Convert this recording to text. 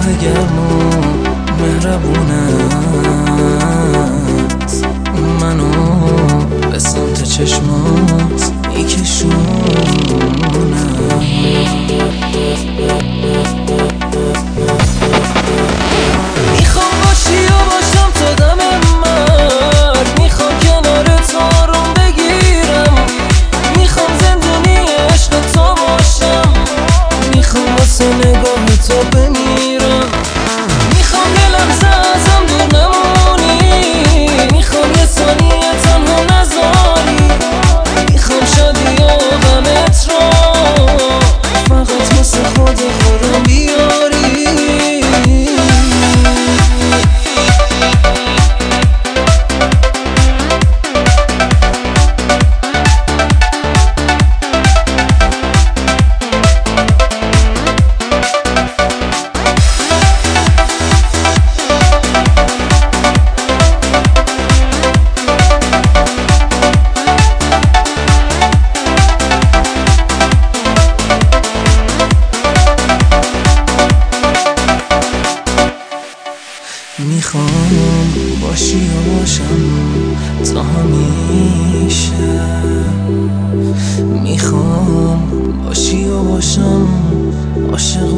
گرم و مهربونت منو به سمت چشمات میکشونم. میخوام باشی و باشم تا دم مرگ، میخوام کنار تو آروم بگیرم، میخوام زندونی عشق تو باشم، میخوام واسه نگاه تو بمیرم، میخوام یه لحظه ازم دور نمونی، میخوام یه ثانیه تنها نذاری، میخوام شادی و غمت رو فقط واسه خودم بیاری. میخوام باشی و باشم تا همیشه، میخوام باشی و باشم عاشق